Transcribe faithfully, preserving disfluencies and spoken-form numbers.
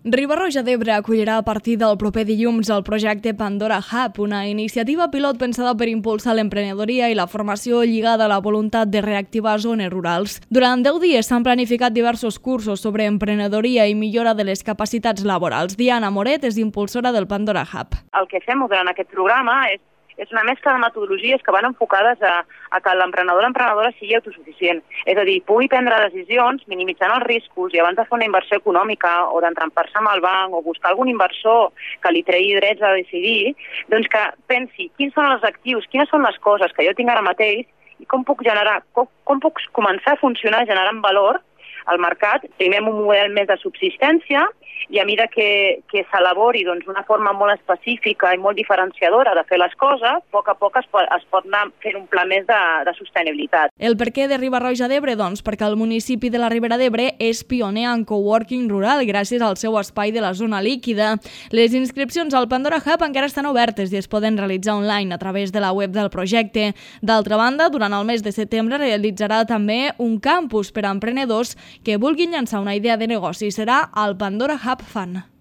Riba-roja d'Ebre acollirà a partir del proper dilluns el projecte Pandora Hub, una iniciativa pilot pensada per impulsar l'emprenedoria i la formació lligada a la voluntat de reactivar zones rurals. Durant deu dies s'han planificat diversos cursos sobre emprenedoria i millora de les capacitats laborals. Diana Moret és impulsora del Pandora Hub. El que fem durant aquest programa és és una mescla de metodologies que van enfocades a, a que l'emprenedor o l'emprenedora sigui autosuficient. És a dir, pugui prendre decisions minimitzant els riscos i abans de fer una inversió econòmica o d'entrampar-se amb el banc o buscar algun inversor que li tregui drets a decidir, doncs que pensi quins són els actius, quines són les coses que jo tinc ara mateix i com puc generar, com, com puc començar a funcionar generant valor al mercat. Primer un model més de subsistència i a mesura que, que s'elabori doncs, una forma molt específica i molt diferenciadora de fer les coses, a poc a poc es pot, es pot anar fent un pla més de, de sostenibilitat. El perquè de Riba-roja d'Ebre? Doncs perquè el municipi de la Ribera d'Ebre és pioner en coworking rural gràcies al seu espai de la zona líquida. Les inscripcions al Pandora Hub encara estan obertes i es poden realitzar online a través de la web del projecte. D'altra banda, durant el mes de setembre realitzarà també un campus per a emprenedors que vulguin llançar una idea de negoci. Serà el Pandora Hub Fan.